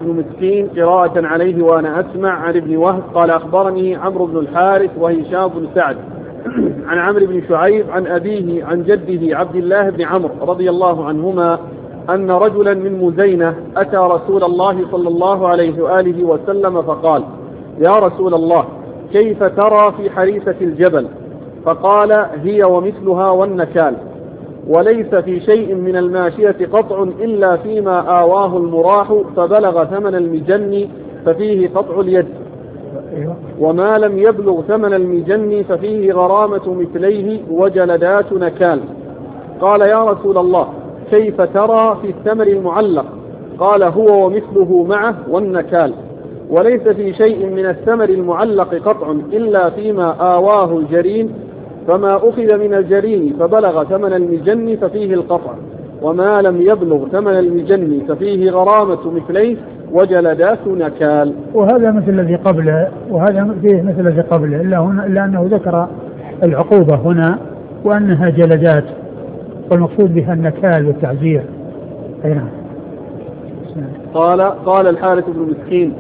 بن مسكين قراءة عليه وأنا أسمع عن ابن وهب قال أخبرني عمرو بن الحارث وهشام بن سعد عن عمرو بن شعيب عن أبيه عن جده عبد الله بن عمرو رضي الله عنهما أن رجلا من مزينة أتى رسول الله صلى الله عليه وآله وسلم فقال: يا رسول الله، كيف ترى في حريثة الجبل؟ فقال: هي ومثلها والنكال، وليس في شيء من الماشية قطع إلا فيما آواه المراح فبلغ ثمن المجن ففيه قطع اليد، وما لم يبلغ ثمن المجن ففيه غرامة مثليه وجلدات نكال. قال: يا رسول الله، كيف ترى في الثمر المعلق؟ قال: هو ومثله معه والنكال، وليس في شيء من الثمر المعلق قطع إلا فيما آواه الجرين، فما أخذ من الجرين فبلغ ثمن المجن ففيه القطع، وما لم يبلغ ثمن المجن ففيه غرامة مثليه وجلدات نكال. وهذا مثل الذي قبله، وهذا فيه مثل الذي قبله، إلا أنه ذكر العقوبة هنا وأنها جلدات، والمقصود بها النكال والتعزير. قال الحارث بن مسكين: